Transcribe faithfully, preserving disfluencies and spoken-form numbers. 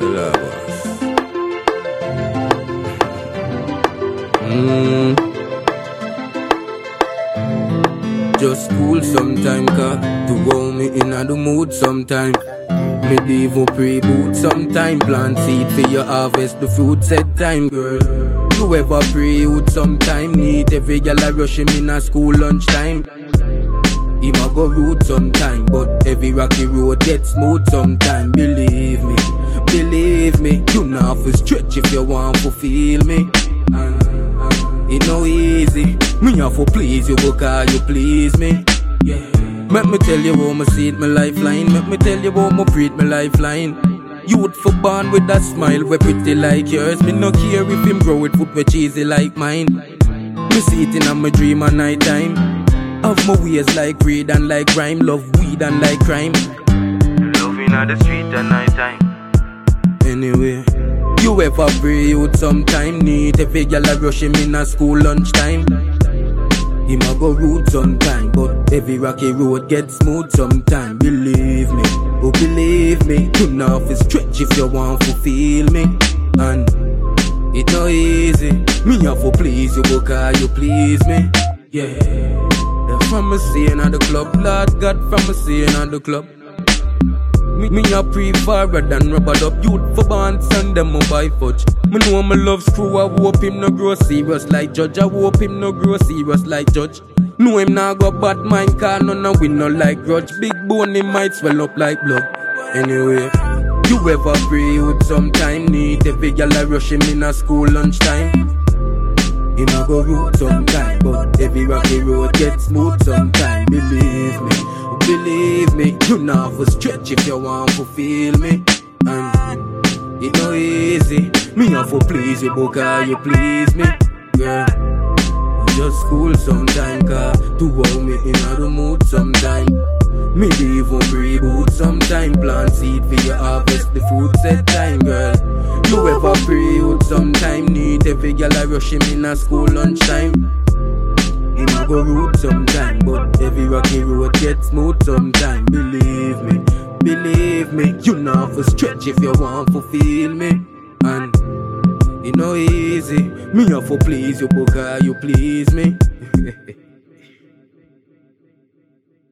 Well, boss. Mm. Just cool sometime, cause to roll me in the mood sometime. Medieval pre-boot sometime. Plant seed for your harvest, the fruit set time, girl. You ever pre-boot sometime? Need every gal a rush him in a school lunchtime. He ma go root sometime, but every rocky road gets smooth sometime. Believe me, believe me, you know for stretch if you want to feel me. And, and it no easy, me have to please you because you please me. Yeah. Let me tell you how me see it, my lifeline. Let me tell you how me breathe, my lifeline. Youth for born with a smile, we pretty like yours. Me no care if him grow with foot we cheesy like mine. Me see it in my dream at night time. Have my ways like weed and like rhyme. Love weed and like crime. Loving on the street at night time. Anyway, you ever pray out sometime? Need every gal a rush him in a school lunchtime. He ma go root sometime, but every rocky road gets smooth sometime. Believe me, oh believe me, you know fi stretch if you want to feel me. And it no easy, me have to please you because you please me. Yeah, from me seeing at the club, Lord God, from me seeing at the club. Me, me a prefer than rubber up youth for bands and them a buy fudge. Me know my love screw, I hope him no grow serious like judge. I hope him no grow serious like judge. Know him nah go bad mind, car none a win no like grudge. Big bone him might swell up like blood. Anyway, you ever pray out sometime? Need every gal a rush him in a school lunchtime. He ma go root sometime, but every rocky road gets smooth sometime. Believe me, believe me, you know for stretch if you want to feel me. And it no easy, me have to please you because you please me. Girl, just cool sometime, cause to hold me in the mood sometime. Me even reboot sometime. Plant seed for your harvest, the fruit set time, girl. You ever pray out sometime? Need every gal a rush him in a school lunchtime. He ma go root sometime, but every rocky road gets smooth sometime. Believe me, believe me, you know for stretch if you want to feel me. And it no easy, me have to please you because you please me.